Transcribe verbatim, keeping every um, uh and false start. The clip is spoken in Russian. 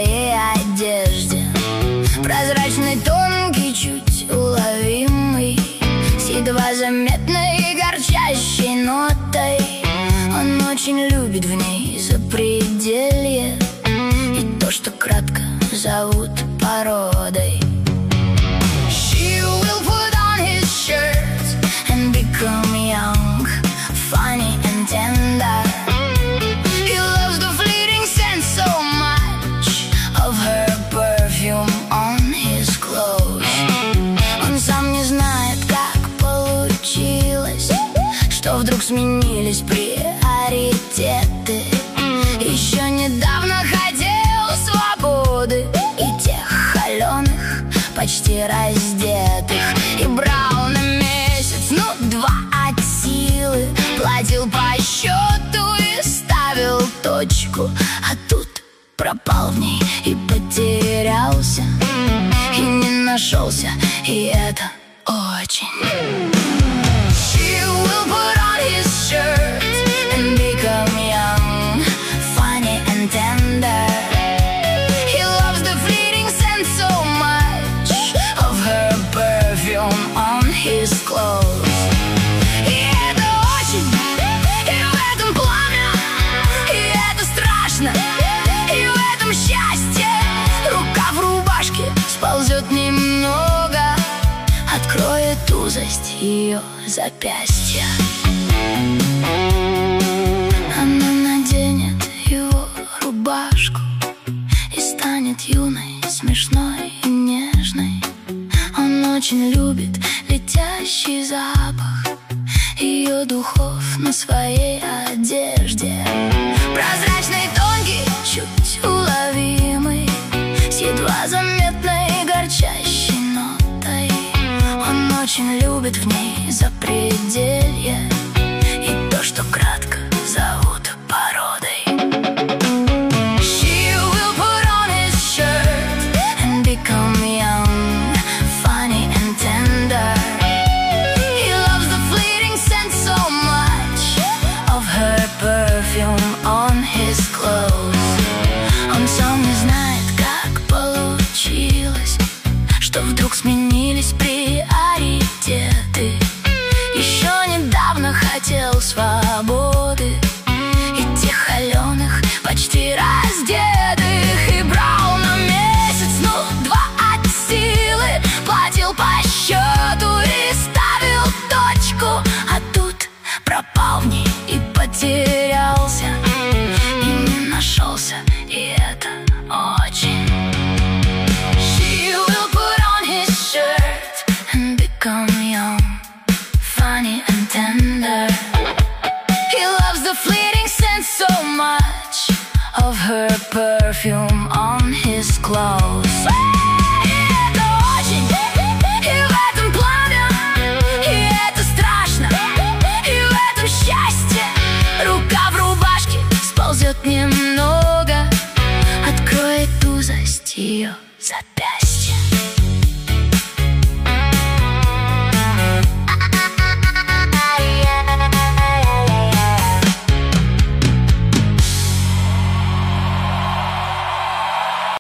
своей одежде. Прозрачный, тонкий, чуть уловимый, с едва заметной горчащей нотой. Он очень любит в ней запределье и то, что кратко зовут породой. She will put on his shirt and become young, funny and tender. He loves the fleeting scent so much of her perfume on his clothes. Он сам не знает, как получилось, что вдруг сменились приоритеты. Еще недавно хотел свободы и тех холеных, почти раздетых, и брал на месяц, ну, два от силы, платил по счету и ставил точку. А тут пропал в ней и потерялся, и не нашелся, и это очень. She will put on his shirt and become young, funny and tender. He loves the fleeting scent so much of her perfume on his clothes. И это очень, и в этом пламя, и это страшно, и в этом счастье. Рука в рубашке сползет немного, откроет узость ее запястья. Она наденет его рубашку и станет юной, смешной и нежной. Он очень любит летящий запах ее духов на своей одежде. Прозрачный, тонкий, чуть уловимый, с едва заметной горчащей нотой. Он очень любит в ней запределье и то, что кратко зовут породой. She will put on his shirt and become young, funny and tender. He loves the fleeting scent so much of her perfume on his clothes. Он сам не знает, как получилось, что вдруг сменились приоритеты. Еще недавно хотел свободы и тех холеных, почти раздетых, и брал на месяц, ну, два от силы, платил по счету и ставил точку. А тут пропал в ней и потерялся, и не нашелся, и это очень. She will put on his shirt and become young, funny and tender. He loves the fleeting scent so much of her perfume on his clothes. И это очень, и в этом пламя, и это страшно, и в этом счастье. Рука в рубашке сползет немного, откроет узость ее запястья.